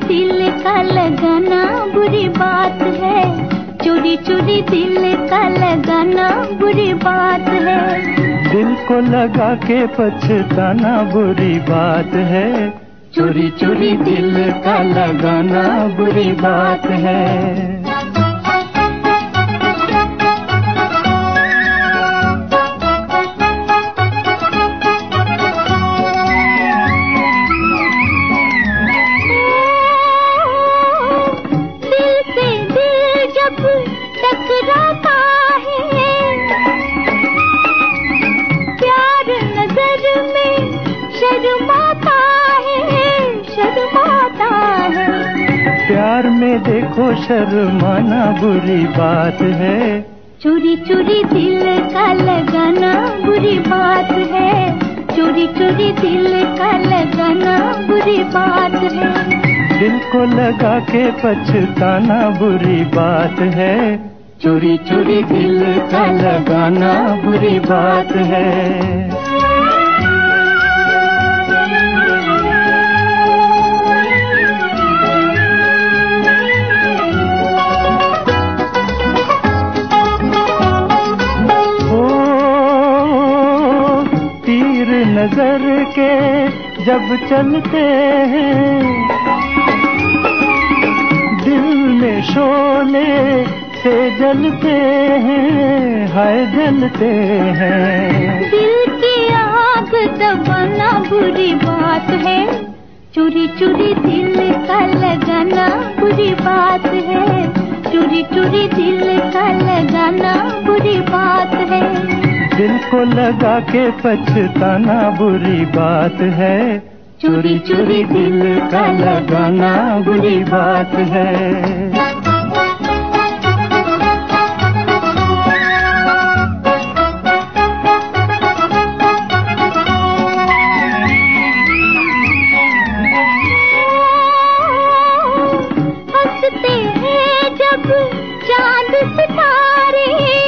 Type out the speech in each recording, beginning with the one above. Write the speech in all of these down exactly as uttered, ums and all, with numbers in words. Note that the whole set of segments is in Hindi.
दिल का लगाना बुरी बात है, चोरी चोरी दिल का लगाना बुरी बात है। दिल को लगा के पछताना बुरी बात है, चोरी चोरी दिल का लगाना बुरी बात है। प्यार में देखो शर्माना बुरी बात है, चोरी चोरी दिल का लगाना बुरी बात है, चोरी चोरी दिल का लगाना बुरी बात है। दिल को लगा के पछताना बुरी बात है, चोरी चोरी दिल का लगाना बुरी बात है। नजर के जब चलते हैं, दिल में शोले से जलते हैं, हाय जलते हैं। दिल की आग दबाना बुरी बात है, चोरी चोरी दिल का लगाना बुरी बात है, चोरी चोरी दिल का लगाना बुरी बात है। दिल को लगा के पछताना बुरी बात है, चोरी चोरी दिल का लगाना बुरी बात है। हंसते हैं जब चांद सितारे,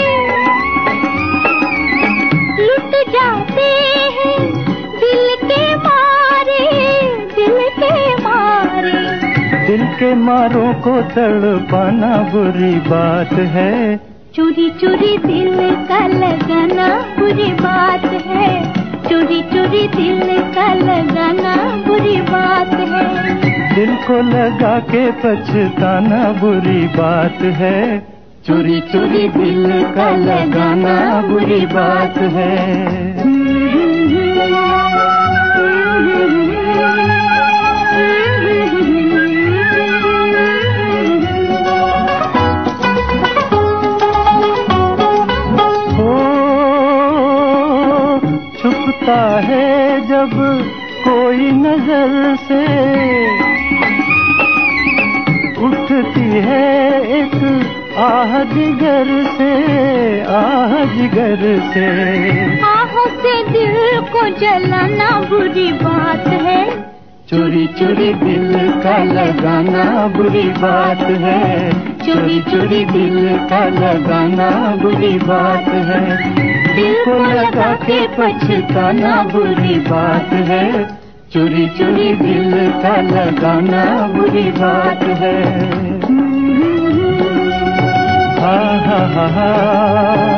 लुट जाते हैं दिल के मारे, दिल के मारे। दिल के मारों को तड़पाना बुरी बात है, चोरी चोरी दिल का लगाना बुरी बात है, चोरी चोरी दिल का लगाना बुरी बात है। दिल को लगा के पछताना बुरी बात है, चोरी चोरी दिल का लगाना बुरी बात है। छुपता है जब कोई नजर से, उठती है एक आह जिगर से, आह जिगर से। आहों से दिल को जलाना बुरी बात है, चोरी चोरी दिल का लगाना बुरी बात है, चोरी चोरी दिल का लगाना बुरी बात है। दिल को लगा के पछताना बुरी बात है, चोरी चोरी दिल का लगाना बुरी बात है। हा हा हा हा।